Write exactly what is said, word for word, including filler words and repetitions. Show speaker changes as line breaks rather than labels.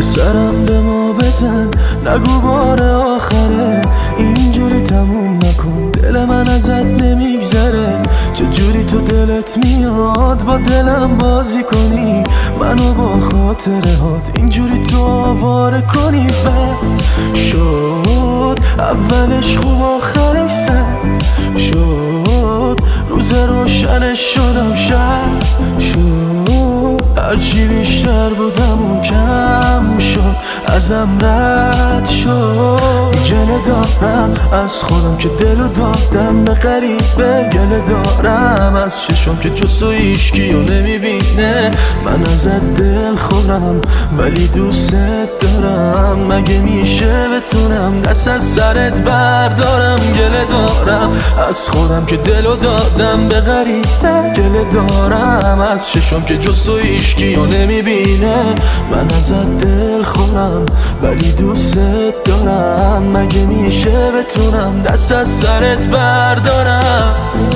سرم به ما بزن، نگو بار آخره، اینجوری تموم نکن، دل من ازت نمیگذره. چجوری تو دلت میاد با دلم بازی کنی، منو با خاطره هات اینجوری تو آواره کنی. بد شد اولش خوب آخرش زد شد، روز روشنش شدم شب شد، هرچی بیشتر بودم اون کم شد، ازم رد شد. گله دارم از خودم که دلو دادم به غریبه، گله دارم از چشم که جز تو هیچکیو نمیبینه. من ازت دل خورم ولی دوست دارم، مگه میشه بتونم دست از سرت بردارم. گله دارم از خودم که دلو دادم به غریبه، گله دارم از چشم که جز تو هیچکیو نمیبینه. من ازت دل خورم ولی دوست دارم، مگه میشه بتونم دست از سرت بردارم.